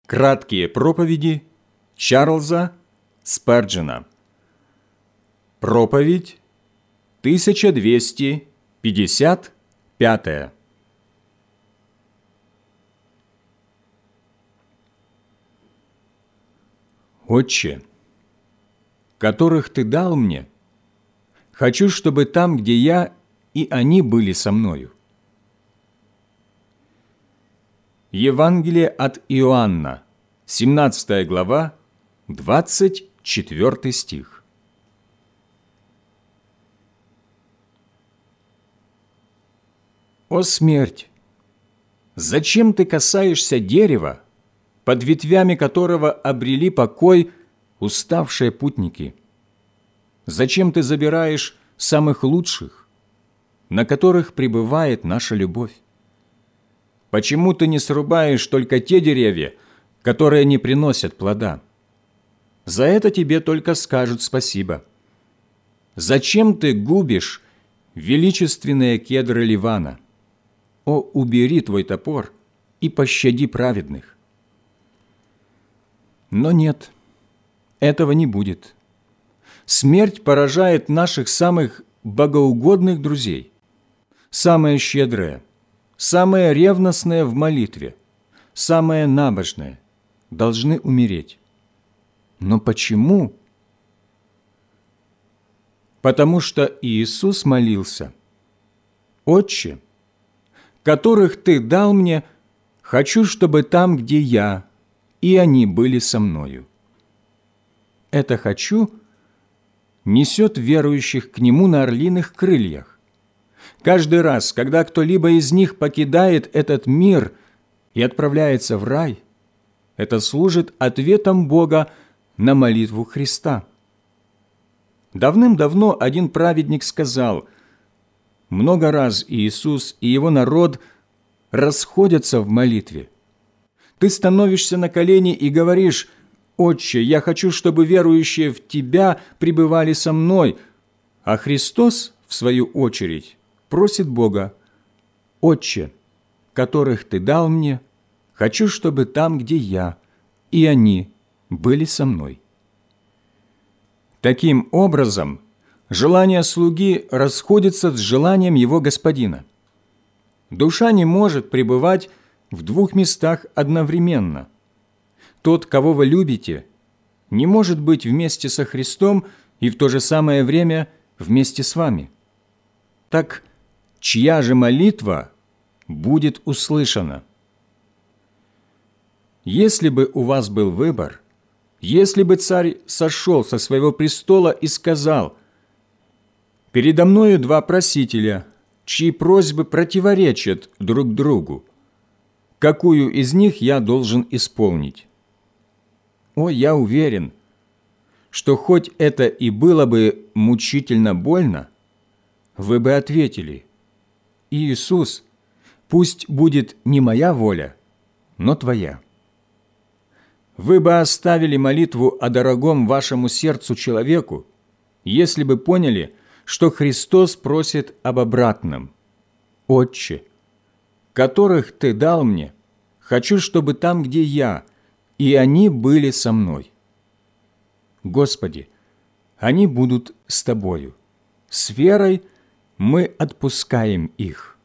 Краткие проповеди Чарльза Спарджена. Проповедь 1255. Отче, которых Ты дал мне, хочу, чтобы там, где я, и они были со мною. Евангелие от Иоанна, 17 глава, 24 стих. «О смерть! Зачем ты касаешься дерева, под ветвями которого обрели покой уставшие путники? Зачем ты забираешь самых лучших, на которых пребывает наша любовь? Почему ты не срубаешь только те деревья, которые не приносят плода? За это тебе только скажут спасибо. Зачем ты губишь величественные кедры Ливана? О, убери твой топор и пощади праведных». Но нет, этого не будет. Смерть поражает наших самых богоугодных друзей, самые щедрые, самые ревностные в молитве, самые набожные должны умереть. Но почему? Потому что Иисус молился: «Отче, которых Ты дал мне, хочу, чтобы там, где я, и они были со мною». Это «хочу» несет верующих к Нему на орлиных крыльях. Каждый раз, когда кто-либо из них покидает этот мир и отправляется в рай, это служит ответом Бога на молитву Христа. Давным-давно один праведник сказал: много раз Иисус и Его народ расходятся в молитве. Ты становишься на колени и говоришь: «Отче, я хочу, чтобы верующие в Тебя пребывали со мной», а Христос, в свою очередь, просит Бога: «Отче, которых Ты дал мне, хочу, чтобы там, где я, и они были со мной». Таким образом, желание слуги расходится с желанием его господина. Душа не может пребывать в двух местах одновременно. Тот, кого вы любите, не может быть вместе со Христом и в то же самое время вместе с вами. Так чья же молитва будет услышана? Если бы у вас был выбор, если бы царь сошел со своего престола и сказал: «Передо мною два просителя, чьи просьбы противоречат друг другу, какую из них я должен исполнить?» О, я уверен, что хоть это и было бы мучительно больно, вы бы ответили: «Иисус, пусть будет не моя воля, но Твоя». Вы бы оставили молитву о дорогом вашему сердцу человеку, если бы поняли, что Христос просит об обратном: «Отче, которых Ты дал мне, хочу, чтобы там, где я, и они были со мной». Господи, они будут с Тобою. С верой мы отпускаем их.